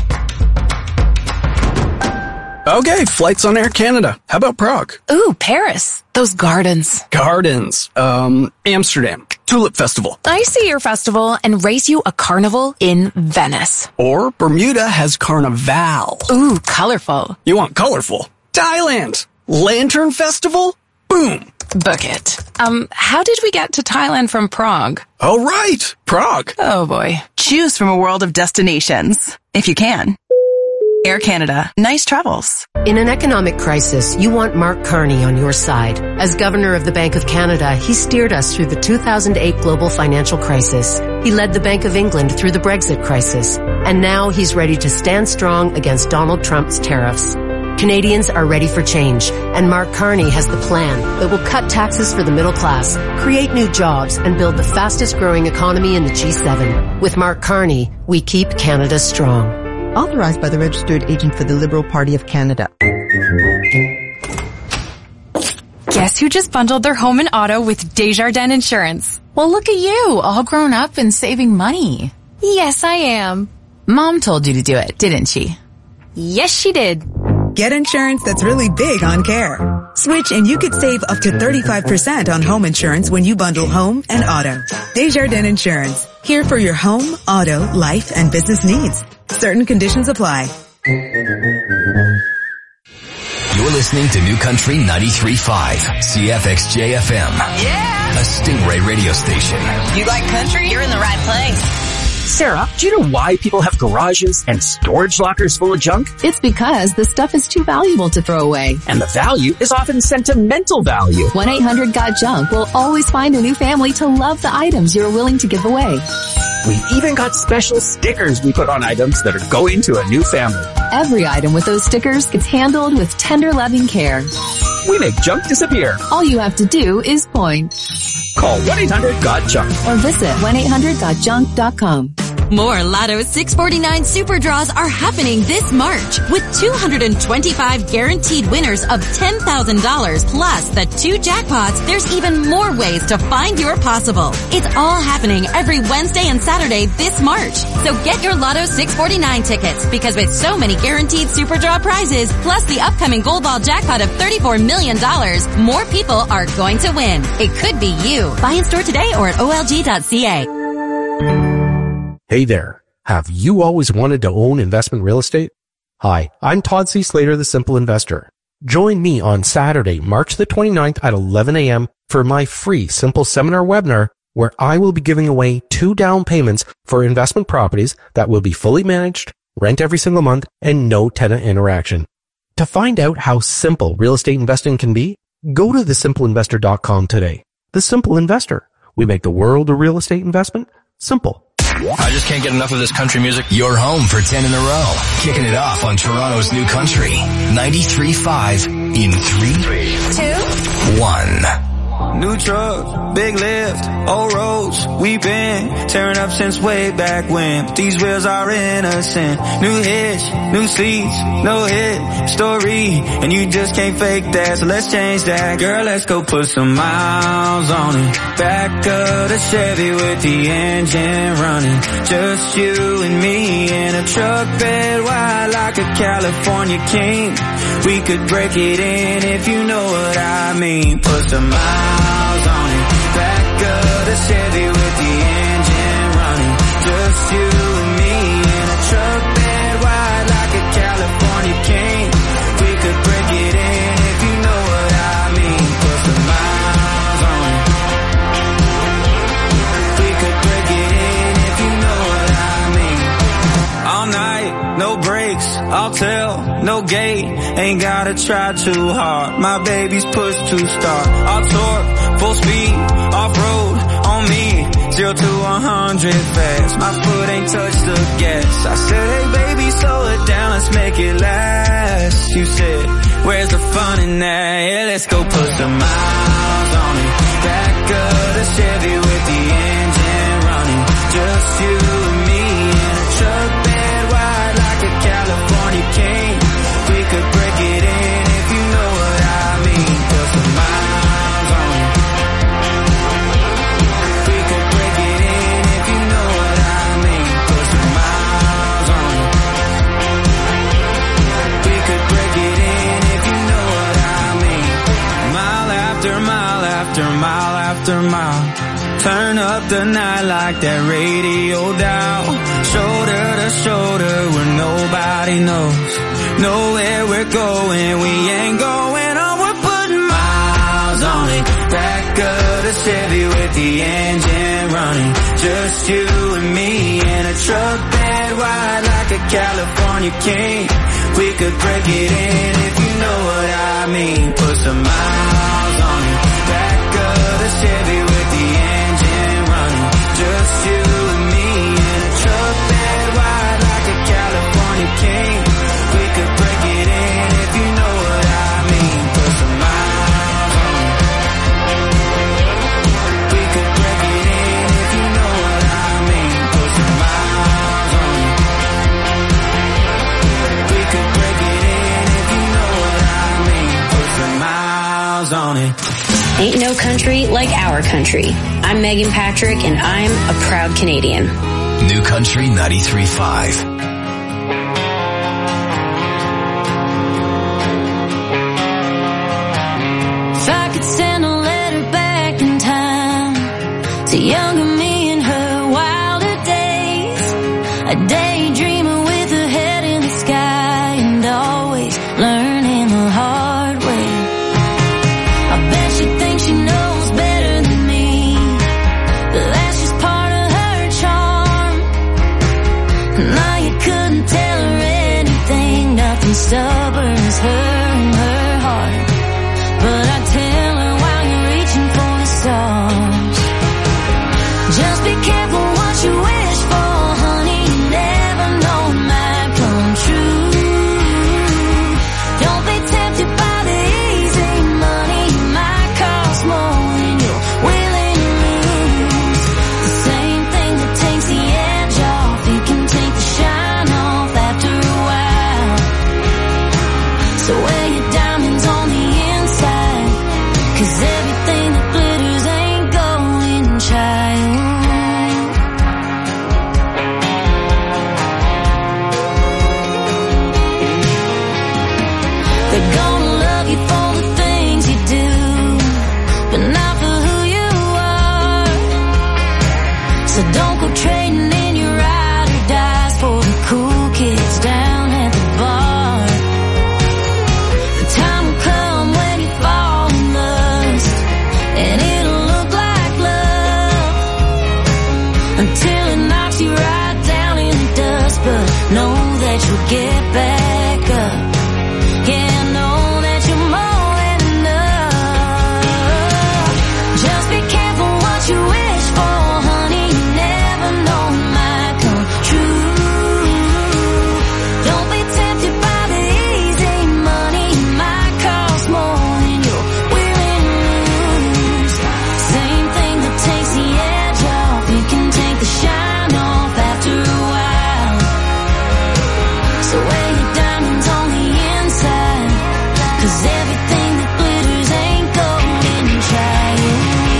Okay, flights on Air Canada. How about Prague?
Ooh, Paris. Those gardens.
Gardens. Um, Amsterdam. Tulip Festival.
I see your festival and race you a carnival in Venice.
Or Bermuda has Carnival.
Ooh, colorful.
You want colorful? Thailand. Lantern Festival? Boom.
Book it. Um, how did we get to Thailand from Prague?
Oh, right. Prague.
Oh, boy.
Choose from a world of destinations, if you can. Air Canada. Nice travels.
In an economic crisis, you want Mark Carney on your side. As Governor of the Bank of Canada, he steered us through the two thousand eight global financial crisis. He led the Bank of England through the Brexit crisis. And now he's ready to stand strong against Donald Trump's tariffs. Canadians are ready for change, and Mark Carney has the plan that will cut taxes for the middle class, create new jobs, and build the fastest growing economy in the G seven. With Mark Carney, we keep Canada strong.
Authorized by the registered agent for the Liberal Party of Canada.
Guess who just bundled their home and auto with Desjardins Insurance?
Well, look at you, all grown up and saving money.
Yes, I am.
Mom told you to do it, didn't she?
Yes, she did.
Get insurance that's really big on care. Switch and you could save up to thirty-five percent on home insurance when you bundle home and auto. Desjardins Insurance. Here for your home, auto, life, and business needs. Certain conditions apply.
You're listening to New Country ninety-three point five, C F X J F M.
Yeah!
A Stingray radio station.
You like country? You're in the right place.
Sarah, do you know why people have garages and storage lockers full of junk?
It's because the stuff is too valuable to throw away.
And the value is often sentimental value.
one eight hundred got junk will always find a new family to love the items you're willing to give away.
We've even got special stickers we put on items that are going to a new family.
Every item with those stickers gets handled with tender, loving care.
We make junk disappear.
All you have to do is point.
Call one eight hundred got junk
or visit one eight hundred got junk dot com.
More Lotto six forty-nine Super Draws are happening this March with two hundred twenty-five guaranteed winners of ten thousand dollars plus the two jackpots. There's even more ways to find your possible. It's all happening every Wednesday and Saturday this March. So get your Lotto six forty-nine tickets because with so many guaranteed Super Draw prizes plus the upcoming Gold Ball jackpot of thirty-four million dollars, more people are going to win. It could be you. Buy in store today or at O L G dot C A.
Hey there. Have you always wanted to own investment real estate? Hi, I'm Todd C. Slater, the Simple Investor. Join me on Saturday, March the twenty-ninth at eleven a.m. for my free Simple Seminar webinar where I will be giving away two down payments for investment properties that will be fully managed, rent every single month, and no tenant interaction. To find out how simple real estate investing can be, go to the simple investor dot com today. The Simple Investor. We make the world of real estate investment simple.
I just can't get enough of this country music. You're home for ten in a row. Kicking it off on Toronto's New Country. ninety-three point five in three, two, one.
New truck, big lift, old roads, we've been tearing up since way back when. But these wheels are innocent. New hitch, new seats, no hit story, and you just can't fake that. So let's change that, girl. Let's go put some miles on it. Back of the Chevy with the engine running. Just you and me in a truck bed wide like a California king. We could break it in if you know what I mean. Put some miles on it. Back of the Chevy with the engine running. Just you and me in a truck bed wide like a California king. We could break it in if you know what I mean. Put some miles on it. We could break it in if you know what I mean. All night, no brakes, I'll tell, no gate. Ain't gotta try too hard. My baby's push to start. I'll torque, full speed, off-road, on me. Zero to a hundred fast. My foot ain't touched the gas. I said, hey baby, slow it down, let's make it last. You said, where's the fun in that? Yeah, let's go put some miles on it. Back of the Chevy with the engine running. Just you and me in a truck bed wide like a California king. We could break it in if you know what I mean. Put some miles on it. We could break it in if you know what I mean. Put some miles on it. We could break it in if you know what I mean. Mile after mile after mile after mile. Turn up the night like that radio dial. Shoulder to shoulder where nobody knows. Nowhere we're going, we ain't going on. We're putting miles on it. Back of the Chevy with the engine running. Just you and me in a truck bed wide like a California king. We could break it in if you know what I mean. Put some miles on it. Back of the Chevy with the engine running. Just you and me in a truck bed wide like a California king. We could break it in if you know what I mean. Put some miles on it. We could break it in if you know what I mean. Put some miles on it. We could break it in if you know what I mean. Put some miles on it.
Ain't no country like our country. I'm Megan Patrick and I'm a proud Canadian.
New Country ninety-three point five.
If I could send a letter back in time to younger me in her wilder days, a daydreamer with her head in the sky and always learning the hard way. I bet she thinks she knows better than me, but that's just part of her charm. So wear your diamonds on the inside, 'cause everything that glitters ain't gold, child. They're gonna love you for the things you do, but not for who you are. So don't go trading in your ride or dies for the cool kids down at the bar. The time will come when you fall in lust, and it'll look like love until it knocks you right down in the dust. But know that you'll get back up. Yeah, know that you're more than enough. Just be careful what you wish for, honey. You never know it might come true. Don't be tempted by the easy money. It might cost more than you're willing to lose. Same thing that takes the edge off, it can take the shine off after a while. So wear your diamonds on the inside, 'cause everything that glitters ain't golden, child.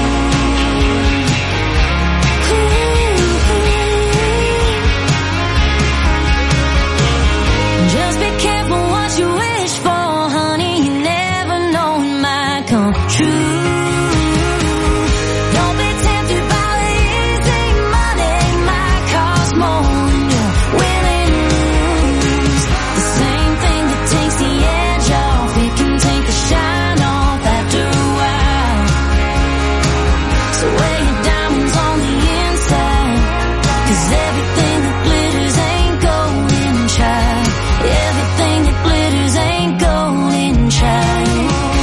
Just be careful what you wish for, honey. You never know it might come true. Don't be tempted by the easy money. It might cost more than you're willing to lose. The same thing that takes the edge off, it can take the shine off after a while. So wear your diamonds on the inside, 'cause everything that glitters ain't golden, child. Everything that glitters ain't golden, child.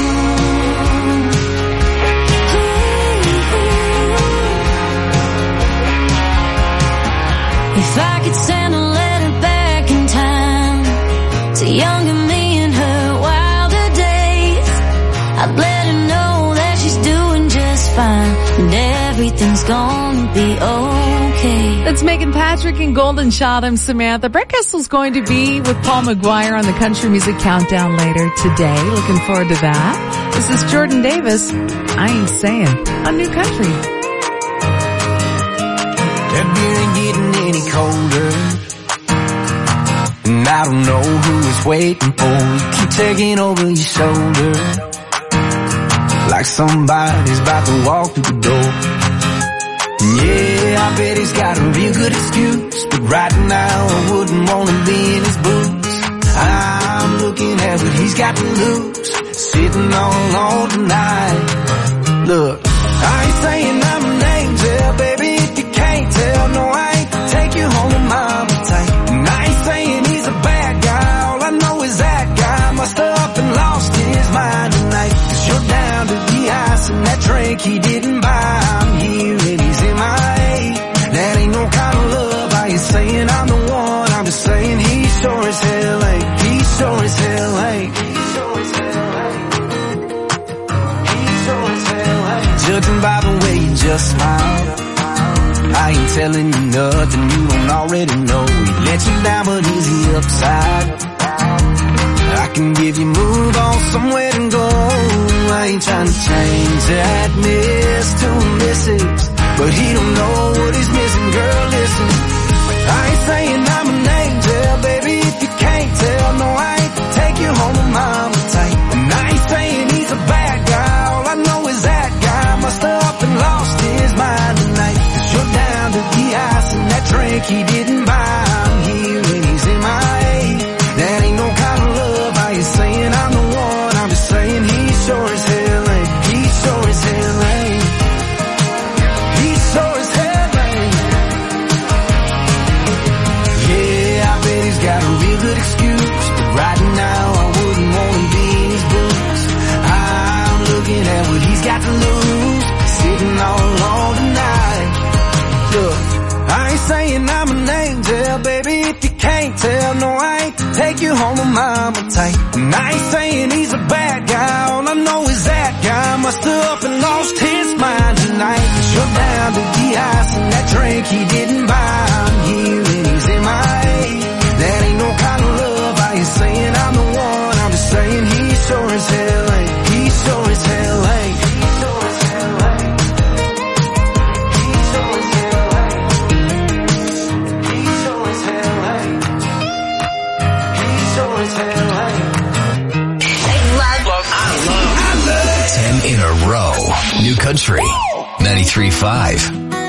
If I could send a letter back in time to younger me in her wilder days, I'd let her know that she's doing just fine and everything's gonna be okay.
That's Megan Patrick and Golden Shot. I'm Samantha. Brett Kessel's going to be with Paul McGuire on the Country Music Countdown later today. Looking forward to that. This is Jordan Davis. I Ain't Saying on New Country.
That beer ain't getting any colder, and I don't know who it's waiting for. You keep taking over your shoulder, like somebody's about to walk through the door. Yeah, I bet he's got a real good excuse, but right now I wouldn't want to be in his boots. I'm looking at what he's got to lose, sitting all alone tonight. Look, I ain't saying I'm an angel, baby, if you can't tell. No, I ain't take you home to mama tight. And I ain't saying he's a bad guy, all I know is that guy must have up and lost his mind tonight. 'Cause you're down to the ice and that drink he didn't buy. I'm here and he's in my A. That ain't no kind of love. I ain't saying I'm the one, I'm just saying he sure as hell ain't. He sure as hell ain't. He sure as hell ain't. He sure as hell ain't. Judging by the way you just smile, I ain't telling you nothing you don't already know. He let you down, but is he upside? I can give you move on somewhere to go. I ain't trying to change that miss to a missus, but he don't know what he's missing. Girl, listen, I ain't saying I'm an angel, baby, if you can't tell. No, I ain't take you home to mama tight. And I ain't saying he's a bad guy, all I know is that guy must have up and lost his mind tonight. 'Cause you're down to the ice and that drink he didn't buy. I'm here and he's in my A. That ain't no kind of love. I ain't saying I'm the one, I'm just saying he sure as hell ain't. He sure as hell ain't. He sure as hell ain't. Yeah, I bet he's got a real good excuse, but right now I wouldn't want to be in his boots. I'm looking at what he's got to lose, sitting all alone tonight. Look, I ain't saying I'm an angel, baby, if you can't tell. No, I ain't take you home to mama tight. And I ain't saying he's a bad guy, all I know is that guy must have up and lost his mind tonight. 'Cause you're down to the ice and that drink he didn't buy. I'm here and he's in my A. That ain't no kind of love. I ain't saying I'm the one, I'm just saying as hell late. He's sure as hell late. He's sure as hell late. He's sure as hell late. He's sure as hell late. He's sure as hell late.
I love, I love ten in a row. New Country ninety-three point five.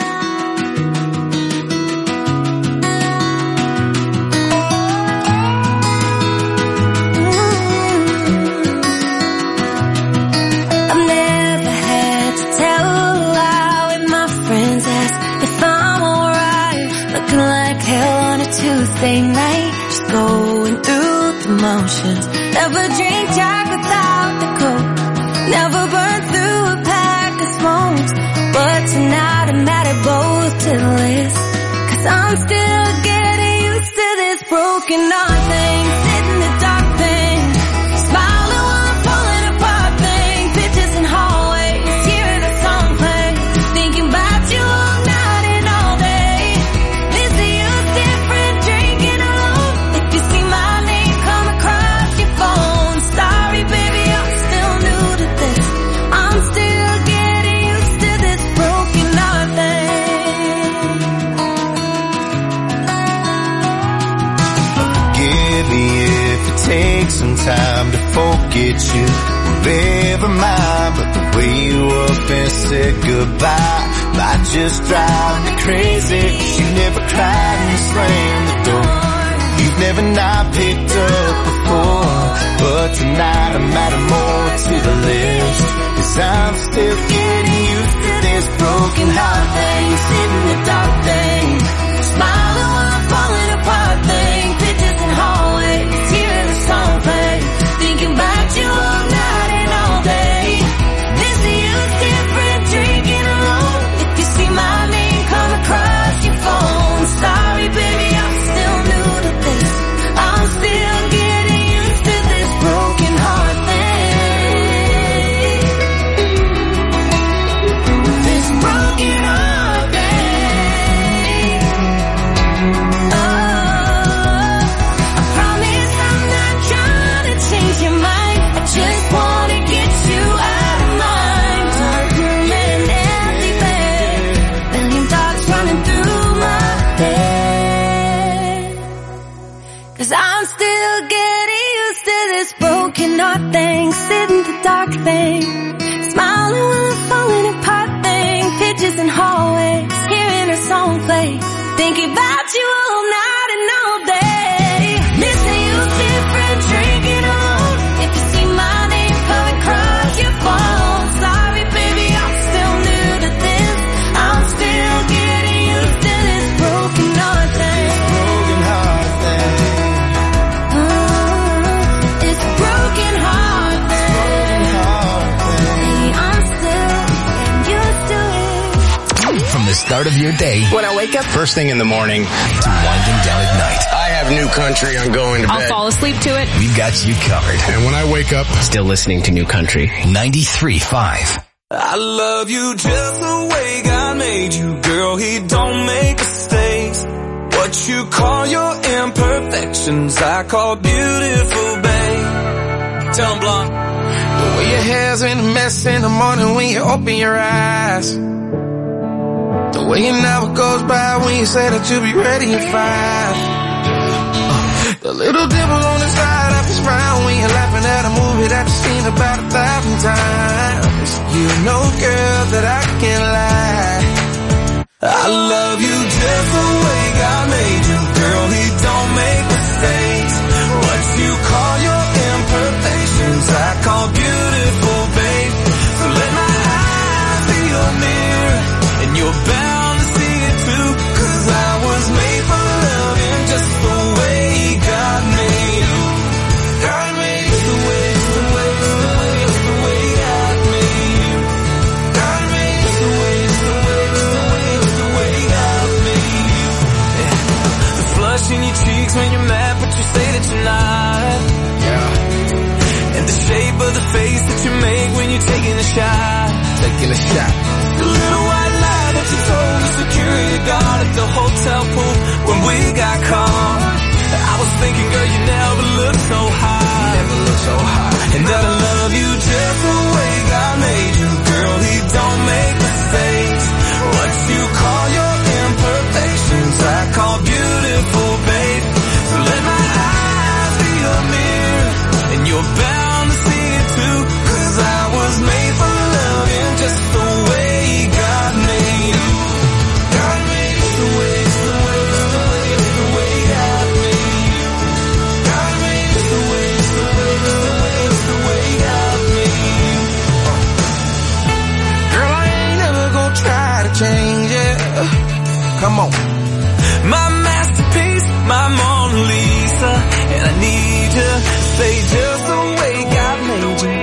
Tuesday night, just going through the motions. Never drink Jack without the coke. Never burn through a pack of smokes. But tonight I'm mad at both to the list. Cause I'm still getting used to this broken heart thing. Sit in the dark thing. Smiling while I'm falling apart thing. Pictures in hallways, hearing a song play. Thinking about you all night and all day. Missing you different, drinking alone. If you see my name come across your phone. Sorry baby, I'm still new to this. I'm still getting used to this broken heart thing.
Forgive me if it takes some time to forget you. Never mind, but the way you up and said goodbye might just drive me crazy. You never cried and slammed the door. You've never not picked up before. But tonight I'm adding more to the list. Cause I'm still getting used to this broken heart thing. Sitting in the dark thing. Smiling while I'm falling apart thing. Pictures in hallways, hearing the song play. Thinking about you all night and all day. Missing you's different, drinking alone. If you see my name come across your phone. Sorry baby, I'm still new to this. I'm still getting used to this broken heart thing. This broken heart thing. Oh, I promise I'm not trying to change your mind. I just wanna get you out of mind. Dark room and empty bed. Million thoughts running through my head. Cause I'm still getting used to this broken heart thing. Sitting in the dark thing. Smiling while I'm falling apart thing. Pictures in hallways, hearing her song play. Thinking about you all night and all day. Missing you different, drinking alone. If you see my name coming across your phone. Sorry baby, I'm still new to this. I'm still getting used to this broken heart thing. Broken heart thing.
This broken heart thing. I'm still getting used to it.
From the start of your day
When I wake up, first thing in the morning,
to winding down at night,
I have New Country on going to bed.
I'll fall asleep to it.
we've got you covered.
And when I wake up, still listening to New Country.
ninety-three point five.
I love you just the way God made you, girl. He don't make mistakes. What you call your imperfections, I call beautiful, babe. Tell 'em, Blanc.
The way your hair's in a mess in the morning when you open your eyes. The way your never goes by when you say that you'll be ready and fine. Uh, the little dimple on the side of your smile when you're laughing at a movie that you've seen about a thousand times. You know, girl, that I can't lie.
I love you just the way God made you, girl. He don't make mistakes. What you call your imperfections, I call beautiful, babe. So let my eyes be your mirror, and you're bound to see it too. Cause I was made for loving just the way God made you. God made you the way, the way, the way, the way God made you. God made you the way, the way, the way, the way God made you. Yeah. The flush in your cheeks when you're mad, but you say that you're not. Yeah. And the shape of the face that you make when you're taking a shot. Taking a shot. The little white lie that you told the security guard at the hotel pool when we got caught. I was thinking, girl, you never looked so high. You never looked so high. And that I love you're bound to see it too. Cause I was made for loving just the way God made you. God made it the way, the way, the way, the way God made you. God made it the way, the way, the way, the way God made you. Girl, I ain't never gonna try to change it. Come on. My masterpiece, my Mona Lisa, and I need you to stay just the way God made you.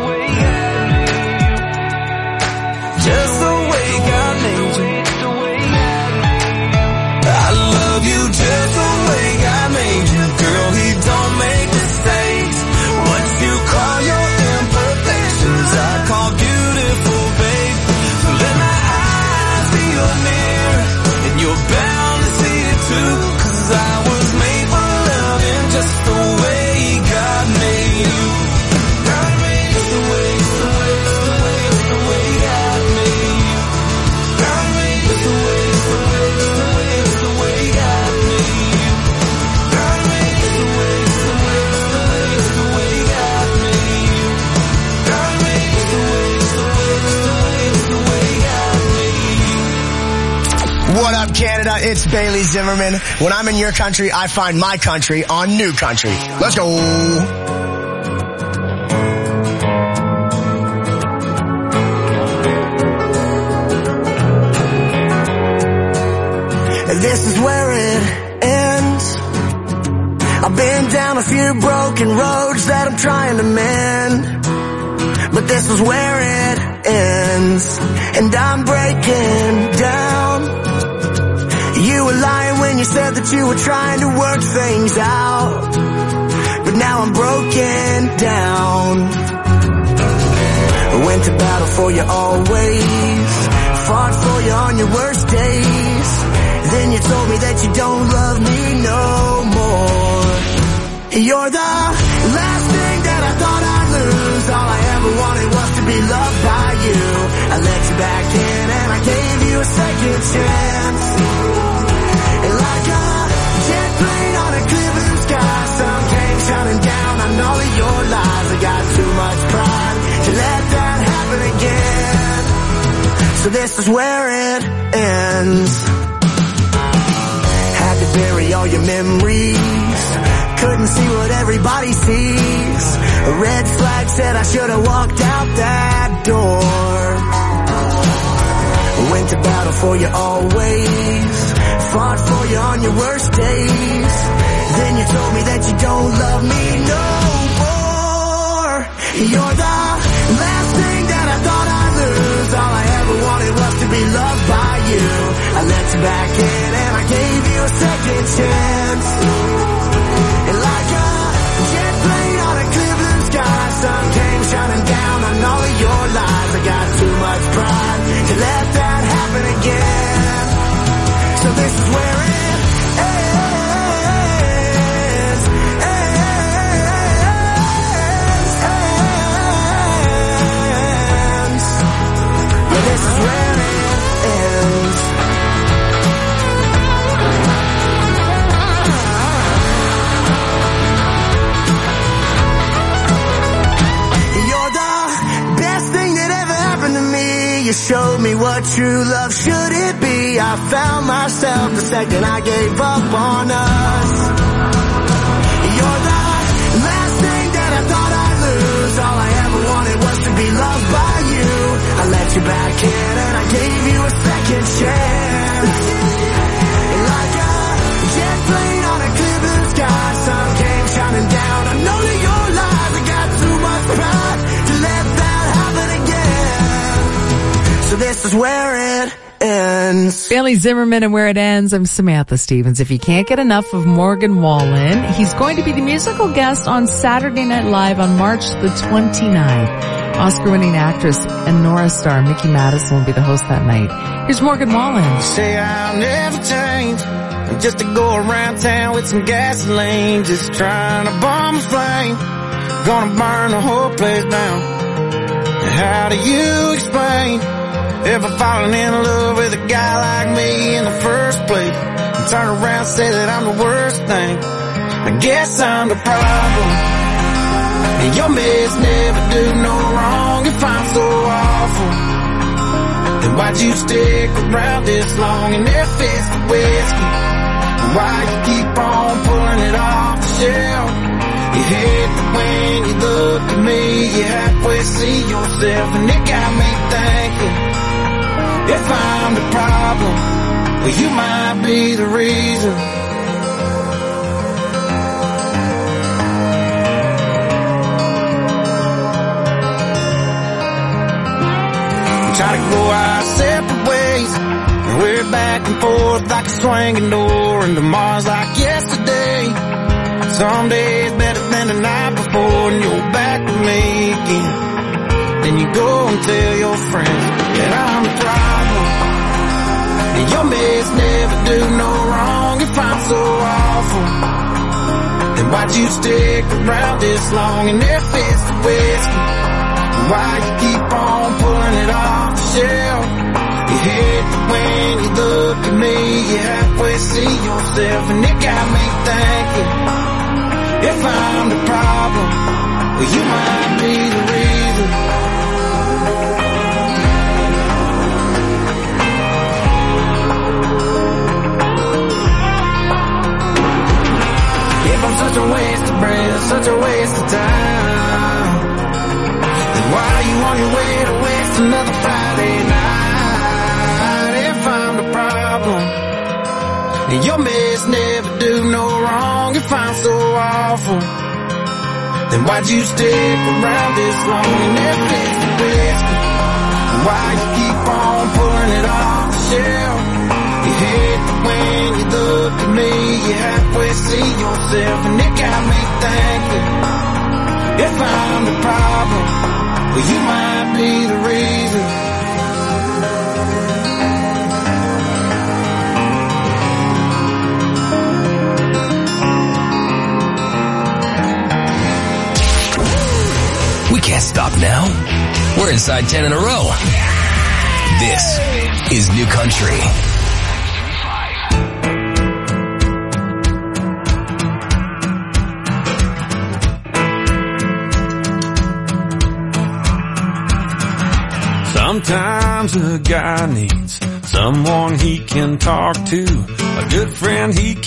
Just the way God made you. I love you just the way God made you. Girl, He don't make mistakes. What you call your imperfections, I call beautiful, babe. So let my eyes be your mirror, and you're bound to see it too. Cause I was made for loving just the way God made you. God made it the way, the way, the way, the way God made you. God made it the way, the way, the way, the way God made you. God made it the way, the way, the way, the way God made you. God made it the way, the way, the way, the way God made you.
What up, Canada? It's Bailey Zimmerman. When I'm in your country, I find my country on New Country. Let's go.
This is where it ends. I've been down a few broken roads that I'm trying to mend, but this is where it ends, and I'm breaking down. You were lying when you said that you were trying to work things out, but now I'm broken down. I went to battle for you always, fought for you on your worst days. Then you told me that you don't love me no more. You're the last thing that I thought I'd lose. All I ever wanted was to be loved by you. I let you back in and I gave you a second chance. And like a jet plane on a clear blue sky, sun came shining down on all of your lies. I got too much pride to let that happen again. So this is where it ends. Had to bury all your memories, couldn't see what everybody sees. A red flag said I should have walked out that door. Went to battle for you always, fought for you on your worst days. Then you told me that you don't love me no more. You're the last thing that I thought I'd lose. All I ever wanted was to be loved by you. I let you back in and I gave you a second chance. And like a jet plane on a clear blue sky, sun came shining down on all of your lies. I got too much pride to let that happen again. So this is where it ends, ends, ends. Yeah, this is where it ends. You showed me what true love should it be. I found myself the second I gave up on us. You're the last thing that I thought I'd lose. All I ever wanted was to be loved by you. I let you back in and I gave you a second chance. And like a jet plane on a clear blue sky, sun came shining down. I know that your lies, I got too much pride to let that happen again. So this is where it ends.
Bailey Zimmerman and Where It Ends. I'm Samantha Stevens. If you can't get enough of Morgan Wallen, he's going to be the musical guest on Saturday Night Live on March the twenty-ninth. Oscar-winning actress and Nora star Mickey Madison will be the host that night. Here's Morgan Wallen.
Say I'll never change, just to go around town with some gasoline, just trying to bomb a flame, gonna burn the whole place down. How do you explain ever falling in love with a guy like me in the first place, and turn around and say that I'm the worst thing? I guess I'm the problem.
Your mess never do no wrong if I'm so awful. Then why'd you stick around this long and if it's the whiskey? Why you keep on pulling it off the shelf? You hate that when you look at me, you halfway see yourself, and it got me thinking, if I'm the problem, well you might be the reason. Try to go our separate ways, and we're back and forth like a swinging door, and tomorrow's like yesterday. Some days better than the night before, and you're back with me again. Then you go and tell your friends that I'm the problem, and your mess never do no wrong if I'm so awful. Then why'd you stick around this long, and if it's the whiskey, why you keep on pulling it off the shelf? You hate that when you look at me, you halfway see yourself, and it got me thinking, if I'm the problem, well you might be the reason. If I'm such a waste of breath, such a waste of time, then why are you on your way to waste another Friday night? If I'm the problem, and your mess never do no wrong if I'm so awful, then why'd you stick around this long? And if it's the whiskey, why you keep on pulling it off the shelf? You hate that when you look at me, you halfway see yourself, and it got me thinking, if I'm the problem, well you might be the reason.
We can't stop now. We're inside ten in a row. This is New Country.
Sometimes a guy needs someone he can talk to, a good friend he